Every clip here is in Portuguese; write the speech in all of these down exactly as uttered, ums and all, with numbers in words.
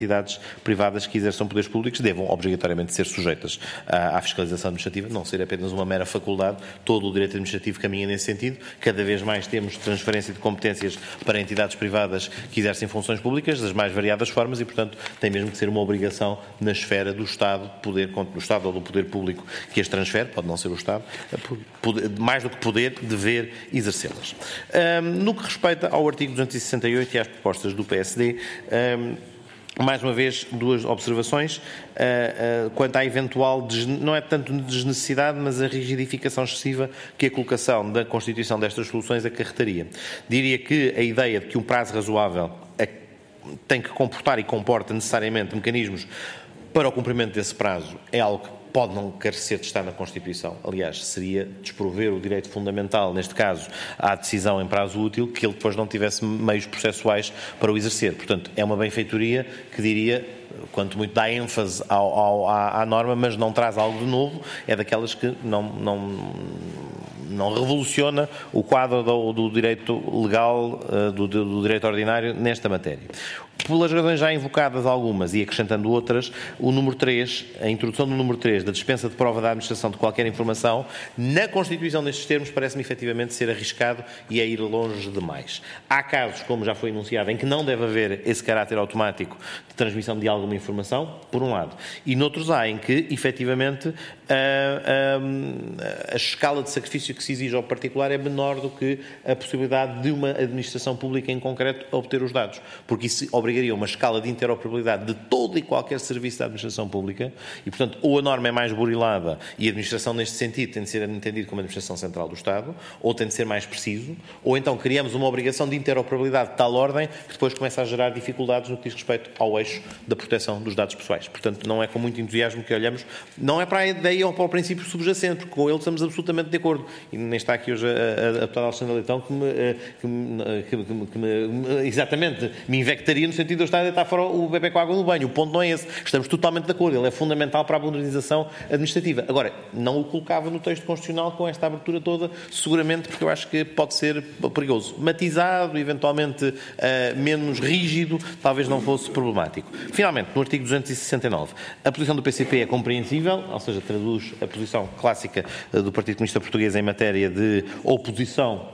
entidades privadas que exerçam poderes públicos devam obrigatoriamente ser sujeitas à, à fiscalização administrativa, não ser apenas uma mera faculdade. Todo o direito administrativo caminha nesse sentido. Cada vez mais temos transferência de competências para entidades privadas que exercem funções públicas das mais variadas formas e, portanto, tem mesmo que ser uma obrigação na esfera do Estado, poder, do Estado ou do poder público que as transfere, pode não ser o Estado, poder, mais do que poder, dever exercê-las. Um, no que respeita ao artigo duzentos e sessenta e oito e às propostas do P S D, um, mais uma vez, duas observações uh, uh, quanto à eventual, não é tanto desnecessidade, mas a rigidificação excessiva que a colocação da constituição destas soluções acarretaria. Diria que a ideia de que um prazo razoável tem que comportar e comporta necessariamente mecanismos para o cumprimento desse prazo é algo que pode não carecer de estar na Constituição. Aliás, seria desprover o direito fundamental, neste caso, à decisão em prazo útil, que ele depois não tivesse meios processuais para o exercer. Portanto, é uma benfeitoria que diria, quanto muito dá ênfase ao, ao, à, à norma, mas não traz algo de novo, é daquelas que não, não, não revoluciona o quadro do, do direito legal, do, do direito ordinário nesta matéria. Pelas razões já invocadas algumas e acrescentando outras, o número três, a introdução do número três da dispensa de prova da administração de qualquer informação, na Constituição destes termos, parece-me efetivamente ser arriscado e a ir longe demais. Há casos, como já foi enunciado, em que não deve haver esse caráter automático de transmissão de alguma informação, por um lado, e noutros há em que, efetivamente, a, a, a escala de sacrifício que se exige ao particular é menor do que a possibilidade de uma administração pública em concreto obter os dados, porque isso obrigaria uma escala de interoperabilidade de todo e qualquer serviço da administração pública e, portanto, ou a norma é mais burilada e a administração, neste sentido, tem de ser entendida como a administração central do Estado, ou tem de ser mais preciso, ou então criamos uma obrigação de interoperabilidade de tal ordem que depois começa a gerar dificuldades no que diz respeito ao eixo da proteção dos dados pessoais. Portanto, não é com muito entusiasmo que olhamos, não é para a ideia ou para o princípio subjacente, porque com ele estamos absolutamente de acordo. E nem está aqui hoje a, a, a deputada Alexandra Leitão que me, que me, que me, que me exatamente me invectaria no sentido de eu estar a deitar fora o bebê com água no banho. O ponto não é esse. Estamos totalmente de acordo. Ele é fundamental para a modernização administrativa. Agora, não o colocava no texto constitucional com esta abertura toda, seguramente porque eu acho que pode ser perigoso. Matizado, eventualmente uh, menos rígido, talvez não fosse problemático. Finalmente, no artigo duzentos e sessenta e nove, a posição do P C P é compreensível, ou seja, traduz a posição clássica uh, do Partido Comunista Português em matéria de oposição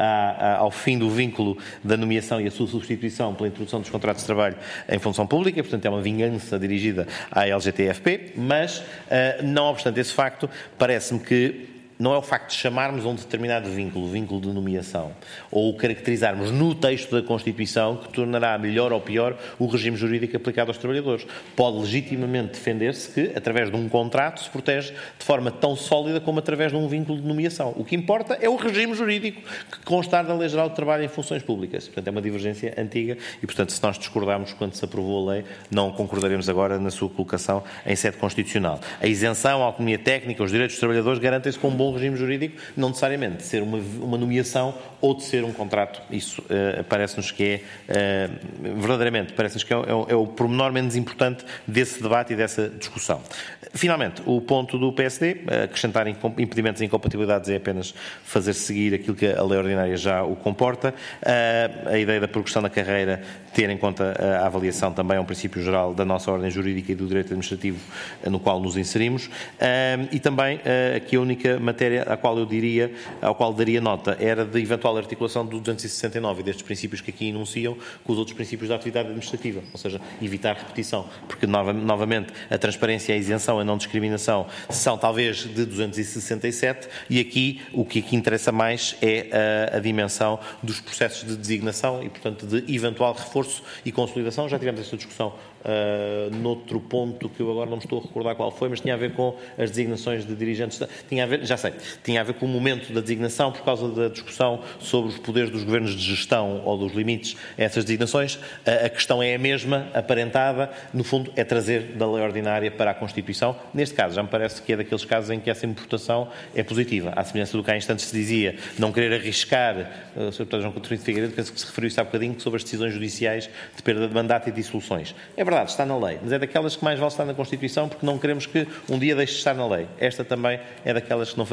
ao fim do vínculo da nomeação e a sua substituição pela introdução dos contratos de trabalho em função pública, portanto é uma vingança dirigida à L G T F P, mas, não obstante esse facto, parece-me que não é o facto de chamarmos a um determinado vínculo, vínculo de nomeação, ou o caracterizarmos no texto da Constituição que tornará melhor ou pior o regime jurídico aplicado aos trabalhadores. Pode legitimamente defender-se que, através de um contrato, se protege de forma tão sólida como através de um vínculo de nomeação. O que importa é o regime jurídico que constar na Lei Geral de Trabalho em funções públicas. Portanto, é uma divergência antiga e, portanto, se nós discordarmos quando se aprovou a lei, não concordaremos agora na sua colocação em sede constitucional. A isenção, a autonomia técnica, os direitos dos trabalhadores garantem-se com um bom regime jurídico, não necessariamente de ser uma, uma nomeação ou de ser um contrato. Isso uh, parece-nos que é, uh, verdadeiramente, parece-nos que é, é, é o pormenor menos importante desse debate e dessa discussão. Finalmente, o ponto do P S D, uh, acrescentar impedimentos e incompatibilidades é apenas fazer seguir aquilo que a lei ordinária já o comporta. Uh, a ideia da progressão da carreira, ter em conta a avaliação também é um princípio geral da nossa ordem jurídica e do direito administrativo uh, no qual nos inserimos. Uh, e também uh, aqui a única matéria a qual eu diria, ao qual daria nota, era de eventual articulação do duzentos e sessenta e nove e destes princípios que aqui enunciam com os outros princípios da atividade administrativa, ou seja, evitar repetição, porque nova, novamente a transparência, a isenção, a não discriminação são talvez de duzentos e sessenta e sete e aqui o que aqui interessa mais é a, a dimensão dos processos de designação e, portanto, de eventual reforço e consolidação. Já tivemos esta discussão Uh, noutro ponto que eu agora não me estou a recordar qual foi, mas tinha a ver com as designações de dirigentes, tinha a ver, já sei, tinha a ver com o momento da designação por causa da discussão sobre os poderes dos governos de gestão ou dos limites a essas designações. Uh, a questão é a mesma, aparentada, no fundo é trazer da lei ordinária para a Constituição. Neste caso, já me parece que é daqueles casos em que essa importação é positiva, à semelhança do que há instantes se dizia, não querer arriscar, uh, o senhor Deputado João Coutinho de Figueiredo, penso que se referiu isso há bocadinho, sobre as decisões judiciais de perda de mandato e dissoluções. É verdade, está na lei, mas é daquelas que mais vale estar na Constituição porque não queremos que um dia deixe de estar na lei. Esta também é daquelas que não faria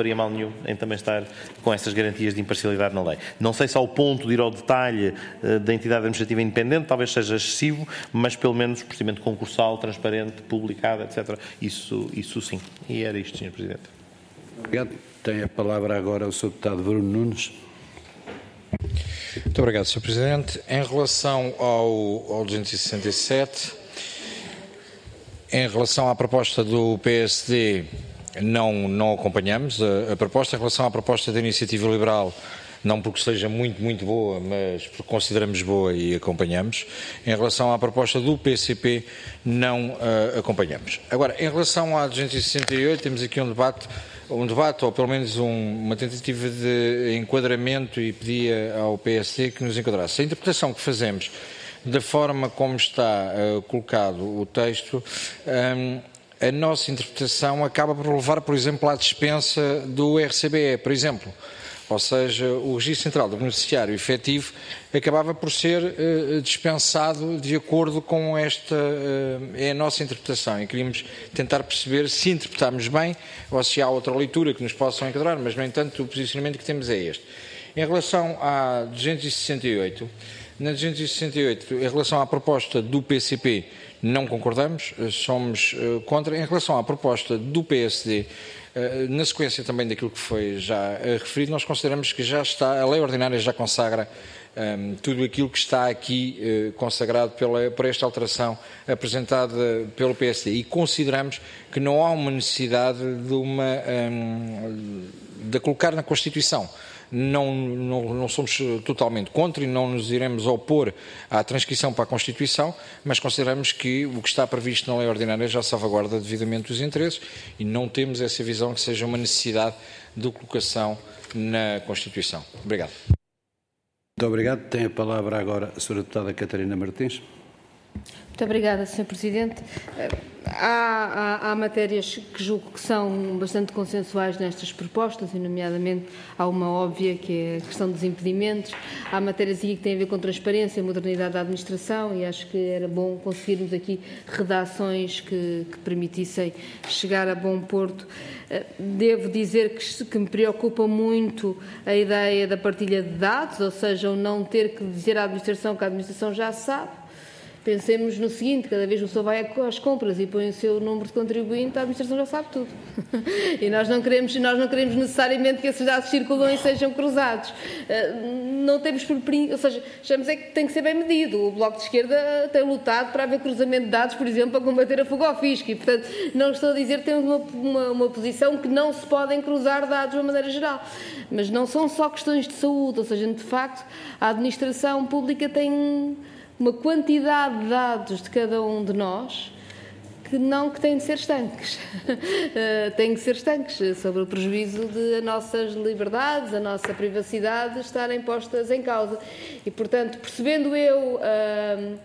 faria mal nenhum em também estar com essas garantias de imparcialidade na lei. Não sei se ao ponto de ir ao detalhe uh, da entidade administrativa independente, talvez seja excessivo, mas pelo menos o procedimento concursal, transparente, publicado, etcétera. Isso, isso sim. E era isto, senhor Presidente. Obrigado. Tem a palavra agora o senhor Deputado Bruno Nunes. Muito obrigado, senhor Presidente. Em relação ao, ao duzentos e sessenta e sete, em relação à proposta do P S D, não, não acompanhamos a, a proposta. Em relação à proposta da Iniciativa Liberal, não porque seja muito, muito boa, mas porque consideramos boa e acompanhamos. Em relação à proposta do P C P, não uh, acompanhamos. Agora, em relação à duzentos e sessenta e oito, temos aqui um debate, um debate ou pelo menos um, uma tentativa de enquadramento, e pedia ao P S D que nos enquadrasse. A interpretação que fazemos da forma como está uh, colocado o texto, um, a nossa interpretação acaba por levar, por exemplo, à dispensa do R C B E, por exemplo. Ou seja, o Registro Central do Beneficiário Efetivo acabava por ser uh, dispensado de acordo com esta, uh, é a nossa interpretação, e queríamos tentar perceber se interpretamos bem ou se há outra leitura que nos possam enquadrar, mas, no entanto, o posicionamento que temos é este. Em relação à duzentos e sessenta e oito, na duzentos e sessenta e oito, em relação à proposta do P C P, não concordamos, somos uh, contra. Em relação à proposta do P S D, uh, na sequência também daquilo que foi já uh, referido, nós consideramos que já está, a lei ordinária já consagra um, tudo aquilo que está aqui uh, consagrado pela, por esta alteração apresentada pelo P S D, e consideramos que não há uma necessidade de uma um, de colocar na Constituição. Não, não, não somos totalmente contra e não nos iremos opor à transcrição para a Constituição, mas consideramos que o que está previsto na lei ordinária já salvaguarda devidamente os interesses, e não temos essa visão que seja uma necessidade de colocação na Constituição. Obrigado. Muito obrigado. Tem a palavra agora a senhora Deputada Catarina Martins. Muito obrigada, senhor Presidente. Há, há, há matérias que julgo que são bastante consensuais nestas propostas, e nomeadamente há uma óbvia, que é a questão dos impedimentos. Há matérias aqui que têm a ver com transparência e modernidade da administração, e acho que era bom conseguirmos aqui redações que, que permitissem chegar a bom porto. Devo dizer que, que me preocupa muito a ideia da partilha de dados, ou seja, o não ter que dizer à administração que a administração já sabe. Pensemos no seguinte: cada vez que o senhor vai às compras e põe o seu número de contribuinte, a administração já sabe tudo. E nós não queremos, nós não queremos necessariamente que esses dados circulam e sejam cruzados. Não temos por... Ou seja, achamos é que tem que ser bem medido. O Bloco de Esquerda tem lutado para haver cruzamento de dados, por exemplo, para combater a fuga ao fisco. E, portanto, não estou a dizer que temos uma, uma, uma posição que não se podem cruzar dados de uma maneira geral. Mas não são só questões de saúde. Ou seja, de facto, a administração pública tem uma quantidade de dados de cada um de nós que não que têm de ser estanques. Têm que ser estanques sobre o prejuízo de as nossas liberdades, a nossa privacidade estarem postas em causa. E, portanto, percebendo eu... Uh,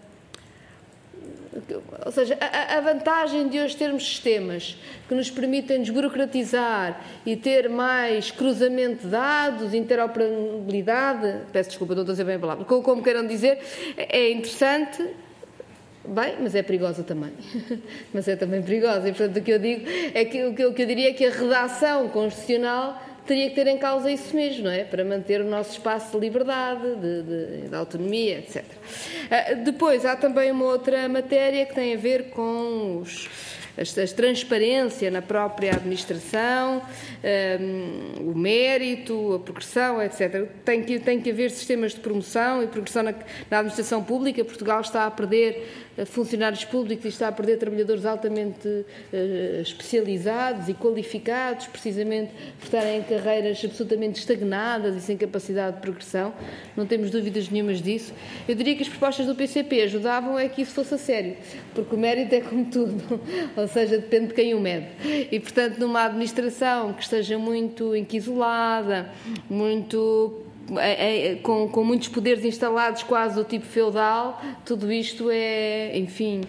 ou seja, a, a vantagem de hoje termos sistemas que nos permitem desburocratizar e ter mais cruzamento de dados, interoperabilidade, peço desculpa, não estou a dizer bem a palavra, como, como queiram dizer, é interessante, bem, mas é perigosa também. Mas é também perigosa, e portanto o que eu digo é que o que eu, o que eu diria é que a redação constitucional teria que ter em causa isso mesmo, não é? Para manter o nosso espaço de liberdade, de, de, de autonomia, etcétera. Uh, depois, há também uma outra matéria que tem a ver com os, as, as transparência na própria administração, um, o mérito, a progressão, etcétera. Tem que, tem que haver sistemas de promoção e progressão na, na administração pública. Portugal está a perder funcionários públicos e está a perder trabalhadores altamente uh, especializados e qualificados, precisamente por estarem em carreiras absolutamente estagnadas e sem capacidade de progressão. Não temos dúvidas nenhumas disso. Eu diria que as propostas do P C P ajudavam é que isso fosse a sério, porque o mérito é como tudo, ou seja, depende de quem o mede. E, portanto, numa administração que esteja muito isolada, muito... É, é, com, com muitos poderes instalados, quase do tipo feudal, tudo isto é, enfim,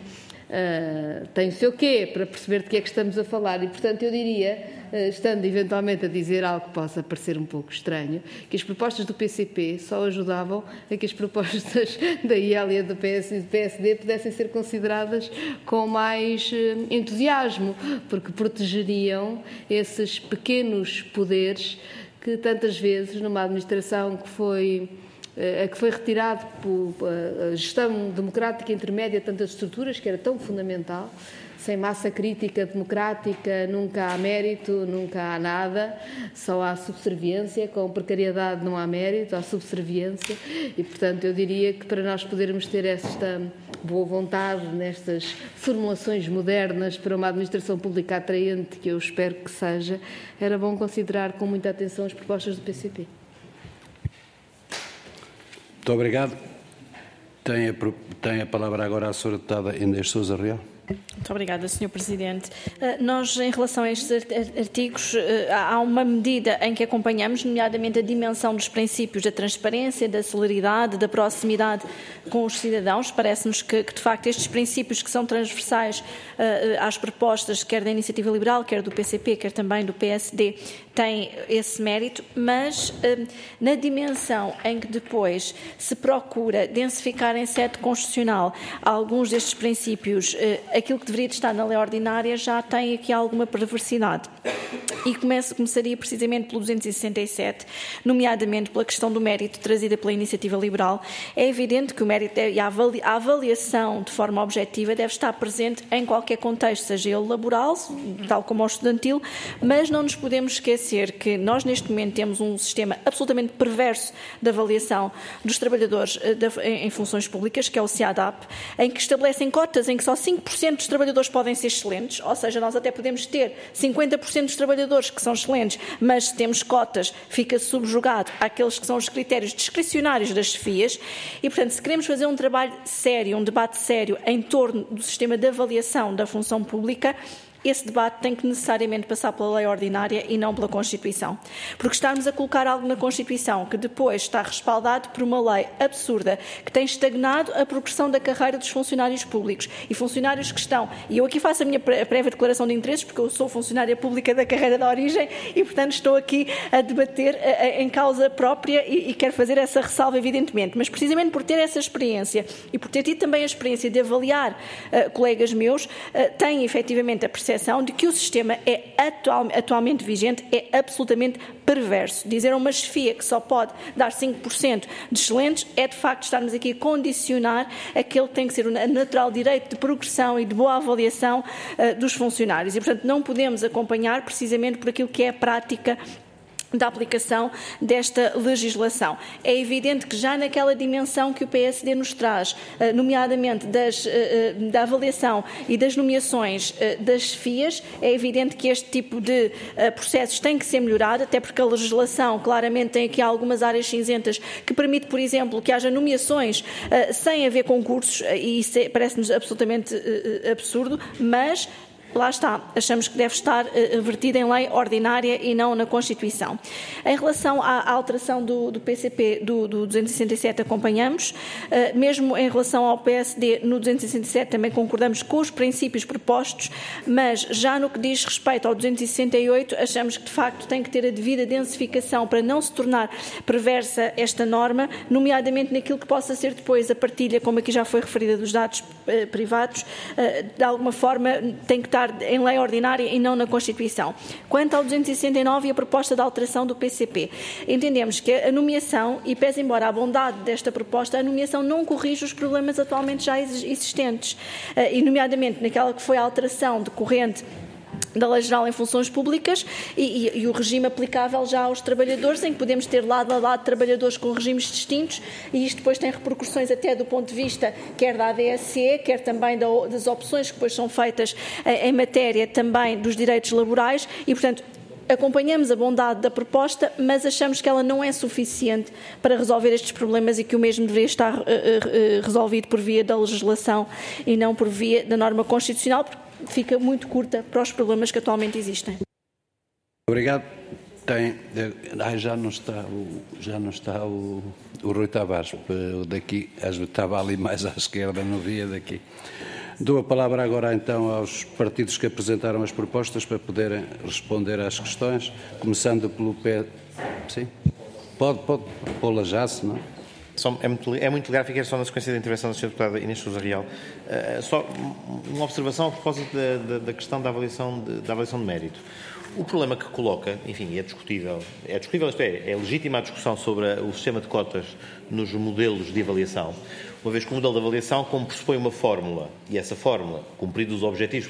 uh, tem o seu quê para perceber de que é que estamos a falar. E, portanto, eu diria, uh, estando eventualmente a dizer algo que possa parecer um pouco estranho, que as propostas do P C P só ajudavam a que as propostas da I L e do P S e do P S D pudessem ser consideradas com mais uh, entusiasmo, porque protegeriam esses pequenos poderes que tantas vezes, numa administração que foi, a que foi retirado por a gestão democrática intermédia de tantas estruturas, que era tão fundamental, sem massa crítica democrática nunca há mérito, nunca há nada, só há subserviência, com precariedade não há mérito, há subserviência, e portanto eu diria que para nós podermos ter esta boa vontade nestas formulações modernas para uma administração pública atraente, que eu espero que seja, era bom considerar com muita atenção as propostas do P C P. Muito obrigado. Tem a, tem a palavra agora a senhora deputada Inês Sousa Real. Muito obrigada, senhor Presidente. Nós, em relação a estes artigos, há uma medida em que acompanhamos, nomeadamente a dimensão dos princípios da transparência, da celeridade, da proximidade com os cidadãos. Parece-nos que, que, de facto, estes princípios que são transversais às propostas, quer da Iniciativa Liberal, quer do P C P, quer também do P S D, têm esse mérito, mas na dimensão em que depois se procura densificar em sede constitucional alguns destes princípios, aquilo que deveria estar na lei ordinária já tem aqui alguma perversidade. E começo, começaria precisamente pelo duzentos e sessenta e sete, nomeadamente pela questão do mérito trazida pela Iniciativa Liberal. É evidente que o mérito e a avaliação de forma objetiva deve estar presente em qualquer contexto, seja ele laboral, tal como o estudantil, mas não nos podemos esquecer que nós neste momento temos um sistema absolutamente perverso de avaliação dos trabalhadores em funções públicas, que é o CIADAP, em que estabelecem cotas em que só cinco por cento dos trabalhadores podem ser excelentes, ou seja, nós até podemos ter cinquenta por cento dos trabalhadores que são excelentes, mas se temos cotas, fica subjugado àqueles que são os critérios discricionários das chefias e, portanto, se queremos fazer um trabalho sério, um debate sério em torno do sistema de avaliação da função pública, esse debate tem que necessariamente passar pela lei ordinária e não pela Constituição. Porque estarmos a colocar algo na Constituição que depois está respaldado por uma lei absurda que tem estagnado a progressão da carreira dos funcionários públicos e funcionários que estão, e eu aqui faço a minha prévia declaração de interesses porque eu sou funcionária pública da carreira da origem e, portanto, estou aqui a debater em causa própria e, e quero fazer essa ressalva, evidentemente, mas precisamente por ter essa experiência e por ter tido também a experiência de avaliar uh, colegas meus, uh, tenho efetivamente a percepção de que o sistema é atual, atualmente vigente é absolutamente perverso. Dizer a uma chefia que só pode dar cinco por cento de excelentes é, de facto, estarmos aqui a condicionar aquele que tem que ser o natural direito de progressão e de boa avaliação uh, dos funcionários. E, portanto, não podemos acompanhar precisamente por aquilo que é a prática da aplicação desta legislação. É evidente que já naquela dimensão que o P S D nos traz, nomeadamente das, da avaliação e das nomeações das chefias, é evidente que este tipo de processos tem que ser melhorado, até porque a legislação claramente tem aqui algumas áreas cinzentas que permite, por exemplo, que haja nomeações sem haver concursos, e isso parece-nos absolutamente absurdo, mas lá está, achamos que deve estar uh, vertida em lei ordinária e não na Constituição. Em relação à, à alteração do, do P C P do, do duzentos e sessenta e sete, acompanhamos, uh, mesmo em relação ao P S D no duzentos e sessenta e sete também concordamos com os princípios propostos, mas já no que diz respeito ao duzentos e sessenta e oito, achamos que de facto tem que ter a devida densificação para não se tornar perversa esta norma, nomeadamente naquilo que possa ser depois a partilha, como aqui já foi referida, dos dados uh, privados, uh, de alguma forma tem que estar em lei ordinária e não na Constituição. Quanto ao duzentos e sessenta e nove e a proposta de alteração do P C P, entendemos que a nomeação, e pese embora a bondade desta proposta, a nomeação não corrige os problemas atualmente já existentes, e nomeadamente naquela que foi a alteração decorrente da Lei Geral em Funções Públicas e, e, e o regime aplicável já aos trabalhadores, em que podemos ter lado a lado trabalhadores com regimes distintos, e isto depois tem repercussões até do ponto de vista quer da A D S E, quer também da, das opções que depois são feitas em, em matéria também dos direitos laborais e, portanto, acompanhamos a bondade da proposta, mas achamos que ela não é suficiente para resolver estes problemas e que o mesmo deveria estar uh, uh, resolvido por via da legislação e não por via da norma constitucional, porque fica muito curta para os problemas que atualmente existem. Obrigado. Tem, ah, já não está o, já não está o, o Rui Tavares, daqui, estava ali mais à esquerda, não via daqui. Dou a palavra agora então aos partidos que apresentaram as propostas para poderem responder às questões, começando pelo P... Sim? Pode, pode pô-la já, se não? Só, é, muito, é muito legal, fiquei só na sequência da intervenção da senhora Deputada Inês Sousa Real. Uh, só uma observação a propósito da, da, da questão da avaliação de, da avaliação de mérito. O problema que coloca, enfim, é discutível, é discutível, isto é, é legítima a discussão sobre o sistema de cotas nos modelos de avaliação, uma vez que o modelo de avaliação, como pressupõe uma fórmula, e essa fórmula, cumpridos os objetivos